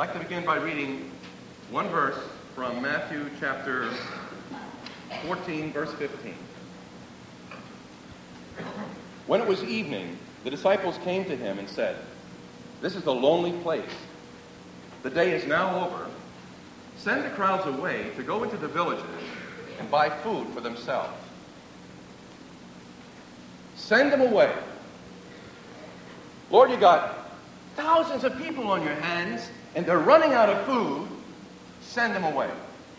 like to begin by reading one verse from Matthew chapter 14, verse 15. When it was evening, the disciples came to him and said, "This is a lonely place. The day is now over. Send the crowds away to go into the villages and buy food for themselves." Send them away. Lord, you got thousands of people on your hands, and they're running out of food. Send them away.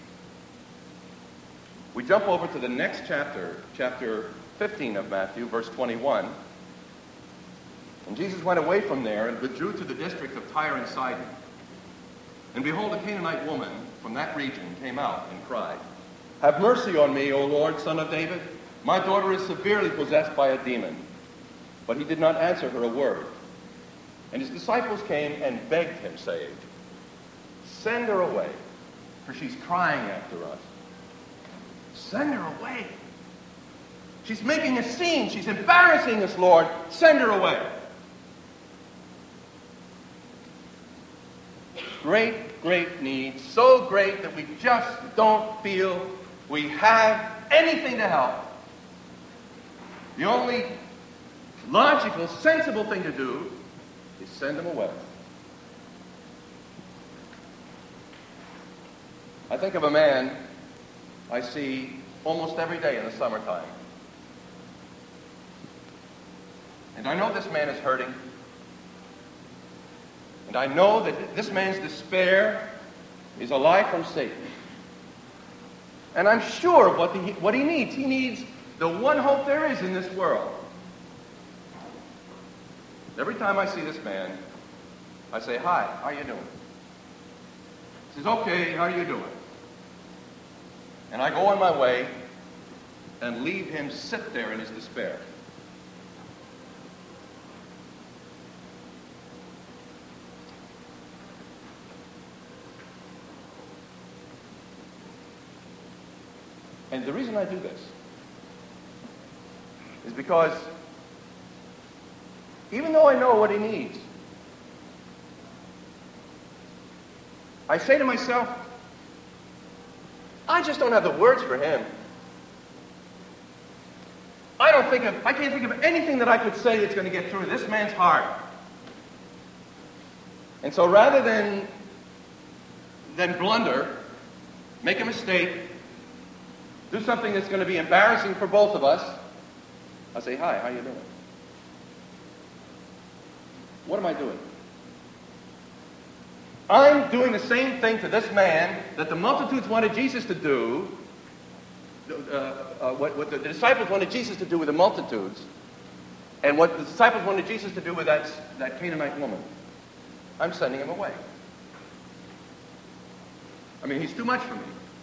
We jump over to the next chapter, chapter 15 of Matthew, verse 21. And Jesus went away from there and withdrew to the district of Tyre and Sidon. And behold, a Canaanite woman from that region came out and cried, "Have mercy on me, O Lord, Son of David. My daughter is severely possessed by a demon." But he did not answer her a word. And his disciples came and begged him, saying, "Send her away, for she's crying after us." Send her away. She's making a scene. She's embarrassing us, Lord. Send her away. Great, great need. So great that we just don't feel we have anything to help. The only logical, sensible thing to do is send them away. I think of a man I see almost every day in the summertime. And I know this man is hurting. And I know that this man's despair is a lie from Satan. And I'm sure of what he needs. He needs the one hope there is in this world. Every time I see this man, I say, "Hi, how you doing?" He says, "Okay, how are you doing?" And I go on my way and leave him sit there in his despair. And the reason I do this is because even though I know what he needs, I say to myself, I just don't have the words for him. I can't think of anything that I could say that's going to get through this man's heart. And so rather than blunder, make a mistake, do something that's going to be embarrassing for both of us, I say, "Hi, how you doing?" What am I doing? I'm doing the same thing to this man that the multitudes wanted Jesus to do, what the disciples wanted Jesus to do with the multitudes, and what the disciples wanted Jesus to do with that Canaanite woman. I'm sending him away. I mean, he's too much for me.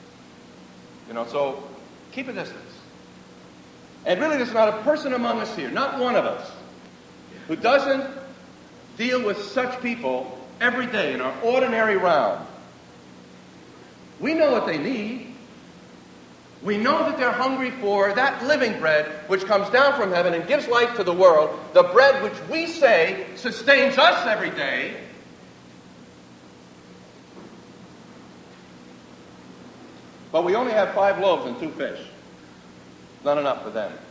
So keep a distance. And really, there's not a person among us here, not one of us, who doesn't deal with such people every day in our ordinary round. We know what they need. We know that they're hungry for that living bread which comes down from heaven and gives life to the world, the bread which we say sustains us every day. But we only have 5 loaves and 2 fish. Not enough for them.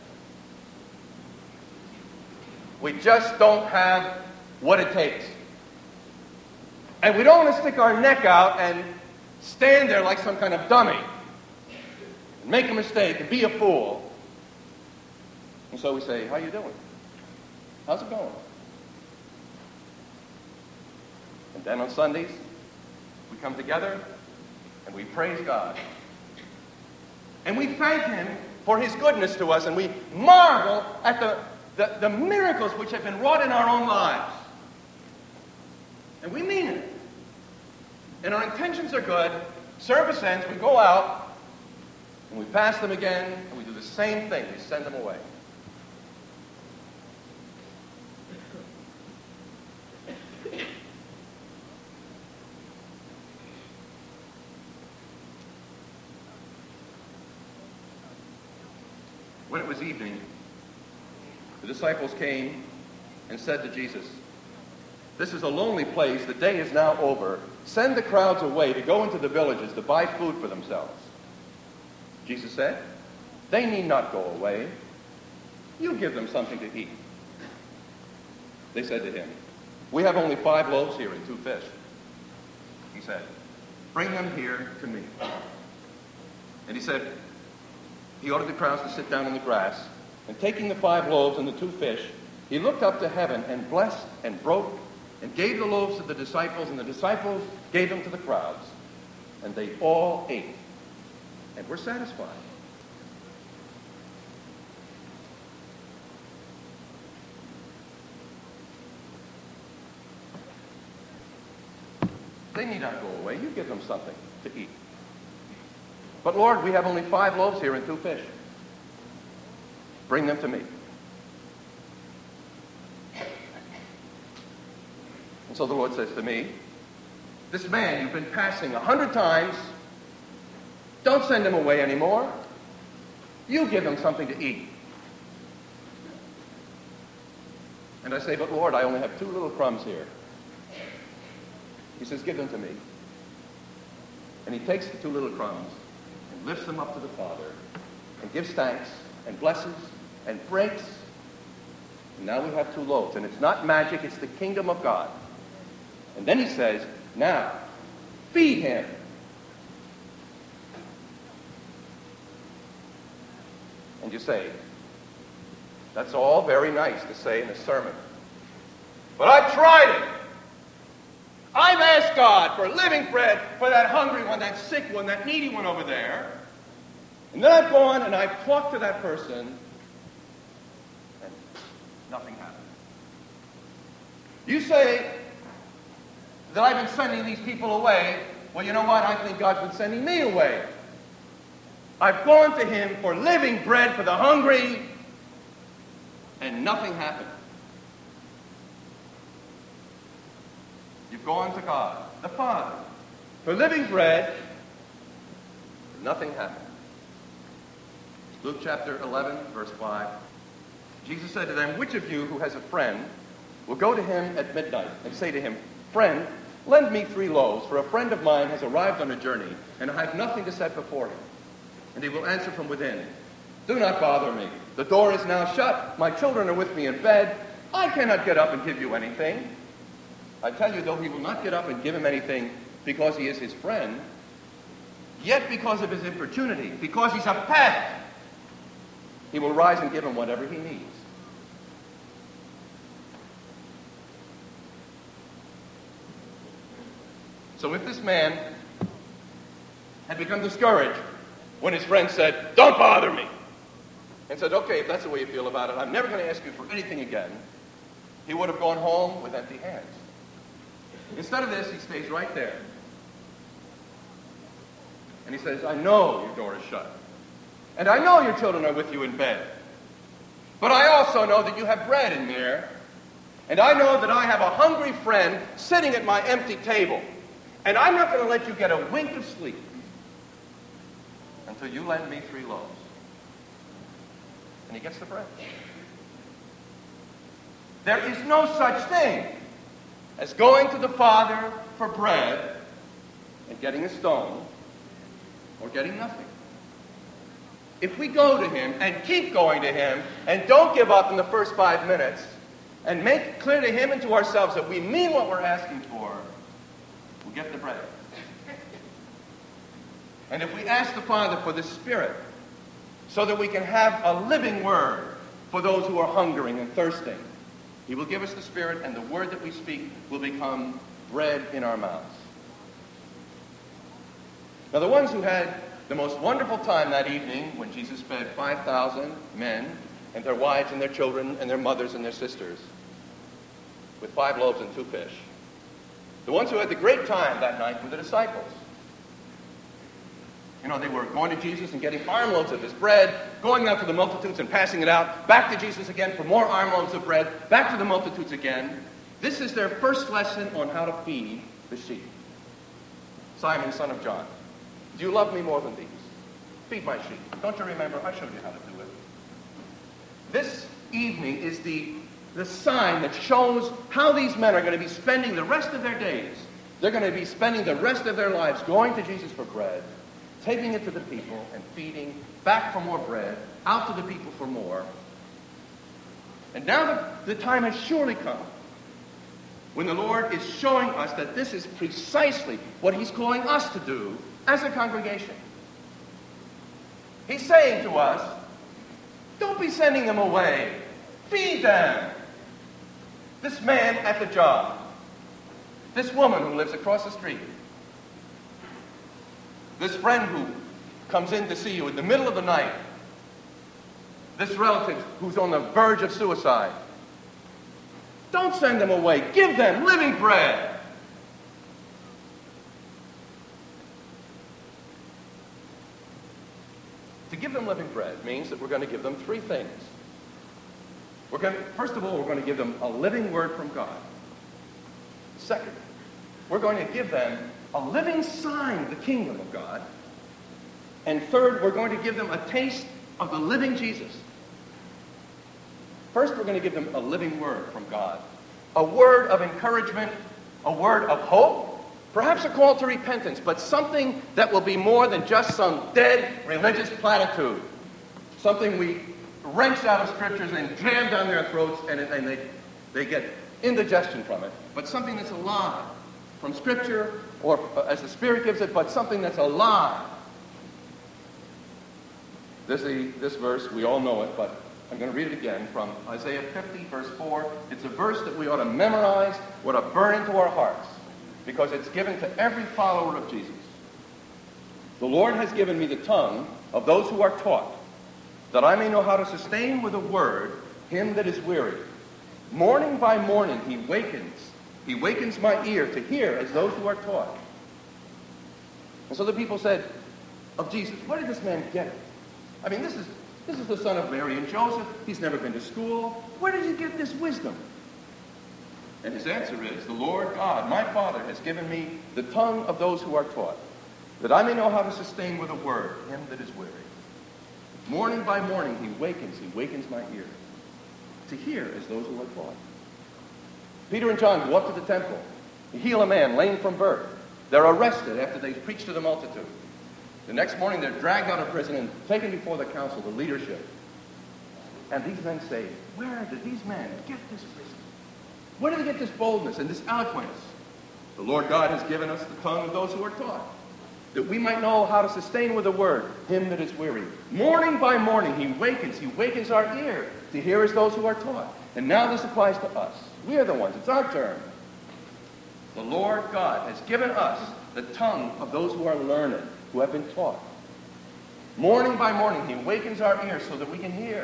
We just don't have what it takes. And we don't want to stick our neck out and stand there like some kind of dummy and make a mistake and be a fool. And so we say, "How you doing? How's it going?" And then on Sundays, we come together and we praise God. And we thank him for his goodness to us, and we marvel at the miracles which have been wrought in our own lives. And we mean it. And our intentions are good. Service ends, we go out, and we pass them again, and we do the same thing. We send them away. When it was evening, the disciples came and said to Jesus, This is a lonely place. The day is now over. Send the crowds away to go into the villages to buy food for themselves. Jesus said, they need not go away. You give them something to eat. They said to him, we have only 5 loaves here and 2 fish. He said, bring them here to me. And he said, he ordered the crowds to sit down in the grass, and taking the 5 loaves and the 2 fish, he looked up to heaven and blessed and broke and gave the loaves to the disciples, and the disciples gave them to the crowds. And they all ate and were satisfied. They need not go away. You give them something to eat. But Lord, we have only 5 loaves here and 2 fish. Bring them to me. And so the Lord says to me, this man you've been passing 100 times, don't send him away anymore. You give him something to eat. And I say, but Lord, I only have 2 little crumbs here. He says, give them to me. And he takes the 2 little crumbs and lifts them up to the Father and gives thanks and blesses and breaks. And now we have 2 loaves. And it's not magic, it's the kingdom of God. And then he says, now, feed him. And you say, that's all very nice to say in a sermon. But I've tried it. I've asked God for living bread for that hungry one, that sick one, that needy one over there. And then I've gone and I've talked to that person, and nothing happened. You say that I've been sending these people away. Well, you know what? I think God's been sending me away. I've gone to him for living bread for the hungry, and nothing happened. You've gone to God, the Father, for living bread, nothing happened. Luke chapter 11, verse 5. Jesus said to them, which of you who has a friend will go to him at midnight and say to him, friend, lend me 3 loaves, for a friend of mine has arrived on a journey, and I have nothing to set before him. And he will answer from within, do not bother me. The door is now shut. My children are with me in bed. I cannot get up and give you anything. I tell you, though he will not get up and give him anything because he is his friend, yet because of his importunity, because he's a pet, he will rise and give him whatever he needs. So if this man had become discouraged when his friend said, don't bother me, and said, okay, if that's the way you feel about it, I'm never going to ask you for anything again, he would have gone home with empty hands. Instead of this, he stays right there. And he says, I know your door is shut. And I know your children are with you in bed. But I also know that you have bread in there. And I know that I have a hungry friend sitting at my empty table. And I'm not going to let you get a wink of sleep until you lend me 3 loaves. And he gets the bread. There is no such thing as going to the Father for bread and getting a stone or getting nothing. If we go to him and keep going to him and don't give up in the first 5 minutes and make it clear to him and to ourselves that we mean what we're asking for, we'll get the bread. And if we ask the Father for the Spirit so that we can have a living word for those who are hungering and thirsting, he will give us the Spirit, and the word that we speak will become bread in our mouths. Now, the ones who had the most wonderful time that evening when Jesus fed 5,000 men and their wives and their children and their mothers and their sisters with 5 loaves and 2 fish. The ones who had the great time that night were the disciples. You know, they were going to Jesus and getting armloads of his bread, going out to the multitudes and passing it out, back to Jesus again for more armloads of bread, back to the multitudes again. This is their first lesson on how to feed the sheep. Simon, son of John, do you love me more than these? Feed my sheep. Don't you remember? I showed you how to do it. This evening is the the sign that shows how these men are going to be spending the rest of their days. They're going to be spending the rest of their lives going to Jesus for bread, taking it to the people and feeding, back for more bread, out to the people for more. And now the time has surely come when the Lord is showing us that this is precisely what he's calling us to do as a congregation. He's saying to us, don't be sending them away. Feed them. This man at the job. This woman who lives across the street. This friend who comes in to see you in the middle of the night. This relative who's on the verge of suicide. Don't send them away. Give them living bread. To give them living bread means that we're going to give them three things. First of all, we're going to give them a living word from God. Second, we're going to give them a living sign of the kingdom of God. And third, we're going to give them a taste of the living Jesus. First, we're going to give them a living word from God. A word of encouragement, a word of hope, perhaps a call to repentance, but something that will be more than just some dead religious platitude. Something we wrench out of scriptures and jam down their throats and they get indigestion from it. But something that's alive from scripture, or as the Spirit gives it, but something that's alive. This verse, we all know it, but I'm going to read it again from Isaiah 50, verse 4. It's a verse that we ought to memorize, ought to burn into our hearts, because it's given to every follower of Jesus. The Lord has given me the tongue of those who are taught, that I may know how to sustain with a word him that is weary. Morning by morning he wakens my ear to hear as those who are taught. And so the people said of Jesus, where did this man get it? I mean, this is the son of Mary and Joseph. He's never been to school. Where did he get this wisdom? And his answer is, the Lord God, my Father, has given me the tongue of those who are taught, that I may know how to sustain with a word him that is weary. Morning by morning he wakens my ear to hear as those who are taught. Peter and John go up to the temple. They heal a man lame from birth. They're arrested after they preach to the multitude. The next morning they're dragged out of prison and taken before the council, the leadership. And these men say, where did these men get this wisdom? Where did they get this boldness and this eloquence? The Lord God has given us the tongue of those who are taught, that we might know how to sustain with a word him that is weary. Morning by morning he wakens our ear to hear as those who are taught. And now this applies to us. We are the ones. It's our turn. The Lord God has given us the tongue of those who are learned, who have been taught. Morning by morning he wakens our ears so that we can hear.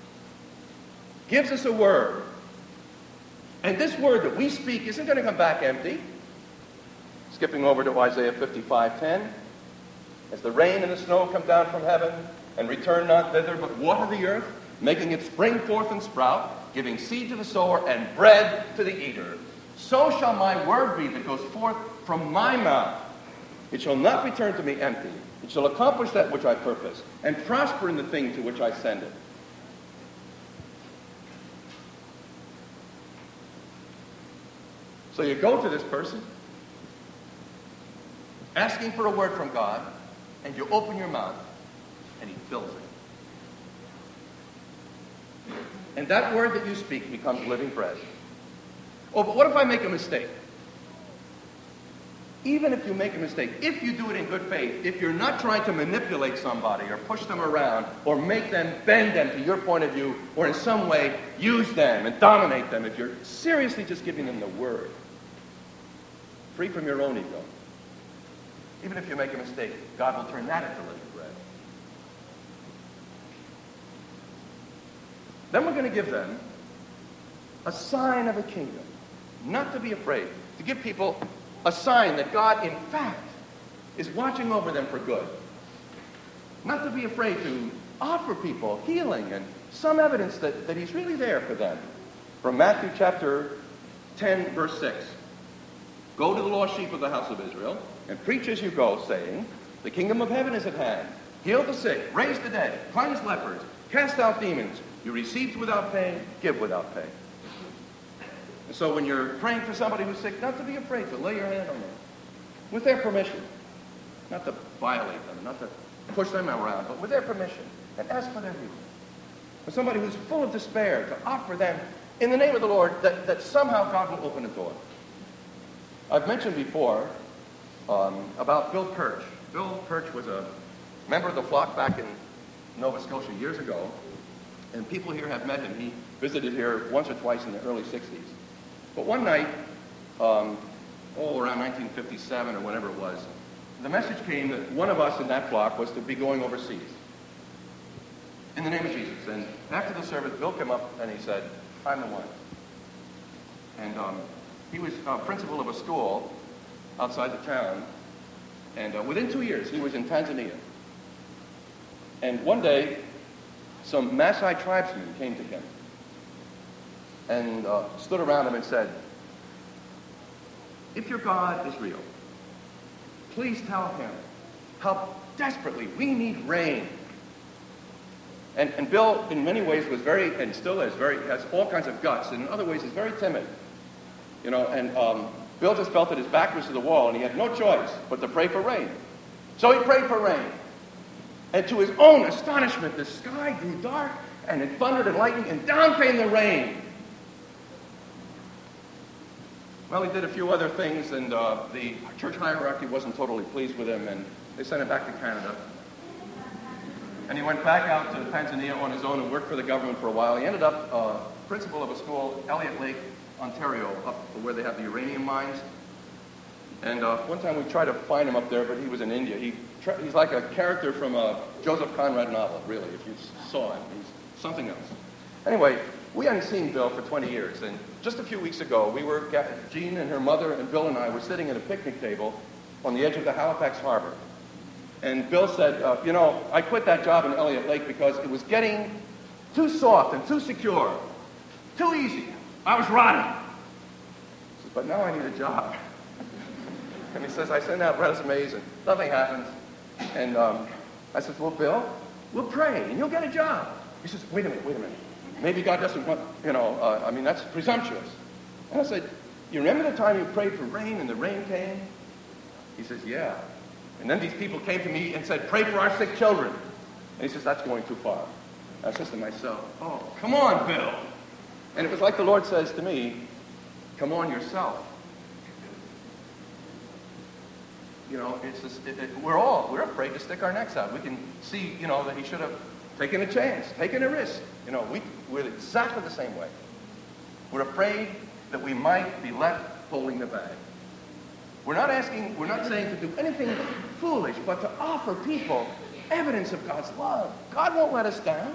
Gives us a word. And this word that we speak isn't going to come back empty. Skipping over to Isaiah 55:10. As the rain and the snow come down from heaven and return not thither, but water the earth, making it spring forth and sprout, giving seed to the sower and bread to the eater, so shall my word be that goes forth from my mouth. It shall not return to me empty. It shall accomplish that which I purpose, and prosper in the thing to which I send it. So you go to this person, asking for a word from God, and you open your mouth, and he fills it. And that word that you speak becomes living bread. Oh, but what if I make a mistake? Even if you make a mistake, if you do it in good faith, if you're not trying to manipulate somebody or push them around or make them, bend them to your point of view, or in some way use them and dominate them, if you're seriously just giving them the word, free from your own ego, even if you make a mistake, God will turn that into living bread. Then we're going to give them a sign of a kingdom. Not to be afraid. To give people a sign that God, in fact, is watching over them for good. Not to be afraid to offer people healing and some evidence that he's really there for them. From Matthew chapter 10, verse 6. Go to the lost sheep of the house of Israel and preach as you go, saying, the kingdom of heaven is at hand. Heal the sick, raise the dead, cleanse lepers, cast out demons. You received without pay, give without pay. And so when you're praying for somebody who's sick, not to be afraid to lay your hand on them with their permission, not to violate them, not to push them around, but with their permission, and ask for their healing. For somebody who's full of despair, to offer them, in the name of the Lord, that somehow God will open a door. I've mentioned before about Bill Perch. Bill Perch was a member of the flock back in Nova Scotia years ago, and people here have met him. He visited here once or twice in the early 60s. But one night, around 1957 or whenever it was, the message came that one of us in that flock was to be going overseas in the name of Jesus. And after the service, Bill came up and he said, I'm the one. And he was principal of a school outside the town. And within 2 years, he was in Tanzania. And one day, some Maasai tribesmen came to him and stood around him and said, if your God is real, please tell him how desperately we need rain. And Bill, in many ways, was very, and still is, has all kinds of guts, and in other ways is very timid. You know, and Bill just felt that his back was to the wall, and he had no choice but to pray for rain. So he prayed for rain. And to his own astonishment, the sky grew dark, and it thundered and lightning, and down came the rain. Well, he did a few other things, and the church hierarchy wasn't totally pleased with him, and they sent him back to Canada. And he went back out to Tanzania on his own and worked for the government for a while. He ended up principal of a school, Elliott Lake, Ontario, up where they have the uranium mines. And one time we tried to find him up there, but he was in India. He's like a character from a Joseph Conrad novel, really, if you saw him. He's something else. Anyway, we hadn't seen Bill for 20 years, and just a few weeks ago, Jean and her mother and Bill and I were sitting at a picnic table on the edge of the Halifax Harbor. And Bill said, I quit that job in Elliott Lake because it was getting too soft and too secure, too easy. I was rotting. He says, but now I need a job. And he says, I send out resumes and nothing happens. And I said, well, Bill, we'll pray and you'll get a job. He says, wait a minute. Maybe God doesn't want, that's presumptuous. And I said, you remember the time you prayed for rain and the rain came? He says, yeah. And then these people came to me and said, pray for our sick children. And he says, that's going too far. I says to myself, oh, come on, Bill. And it was like the Lord says to me, come on yourself. You know, it's just, we're afraid to stick our necks out. We can see, that he should have taken a chance, taken a risk. We're exactly the same way. We're afraid that we might be left holding the bag. We're not saying to do anything foolish, but to offer people evidence of God's love. God won't let us down.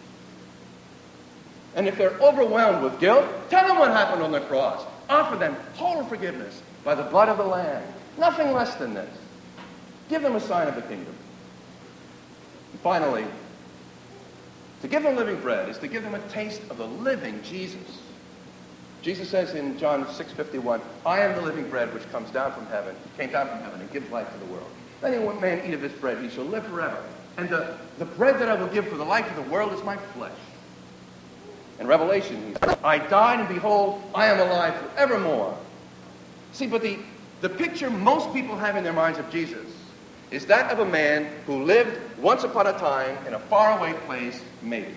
And if they're overwhelmed with guilt, tell them what happened on the cross. Offer them total forgiveness by the blood of the Lamb. Nothing less than this. Give them a sign of the kingdom. And finally, to give them living bread is to give them a taste of the living Jesus. Jesus says in John 6:51, I am the living bread which came down from heaven and gives life to the world. If any man eat of this bread, he shall live forever. And the bread that I will give for the life of the world is my flesh. In Revelation, he says, I died, and behold, I am alive forevermore. See, but the picture most people have in their minds of Jesus is that of a man who lived once upon a time in a faraway place, maybe.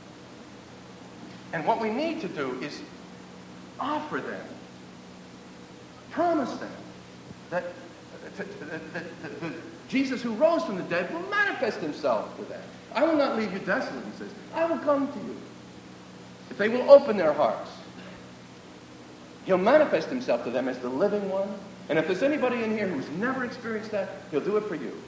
And what we need to do is offer them, promise them that the Jesus who rose from the dead will manifest himself with them. I will not leave you desolate, he says. I will come to you. If they will open their hearts, he'll manifest himself to them as the living one. And if there's anybody in here who's never experienced that, he'll do it for you.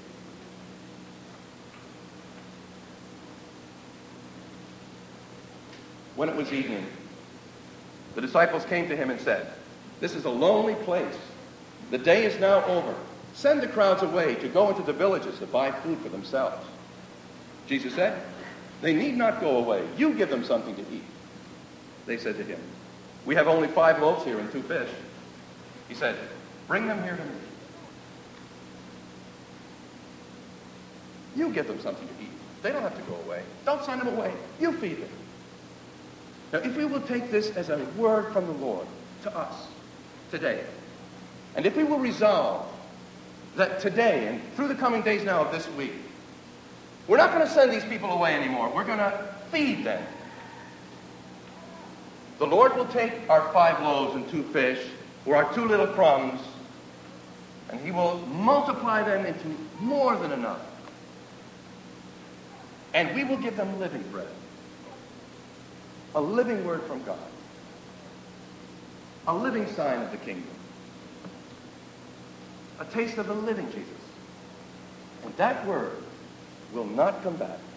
When it was evening, the disciples came to him and said, this is a lonely place. The day is now over. Send the crowds away to go into the villages to buy food for themselves. Jesus said, they need not go away. You give them something to eat. They said to him, we have only 5 loaves here and 2 fish. He said, bring them here to me. You give them something to eat. They don't have to go away. Don't send them away. You feed them. Now, if we will take this as a word from the Lord, to us today. And if we will resolve that today and through the coming days now of this week, we're not going to send these people away anymore. We're going to feed them. The Lord will take our 5 loaves and 2 fish, or our 2 little crumbs, and he will multiply them into more than enough. And we will give them living bread. A living word from God. A living sign of the kingdom. A taste of the living Jesus. And that word will not come back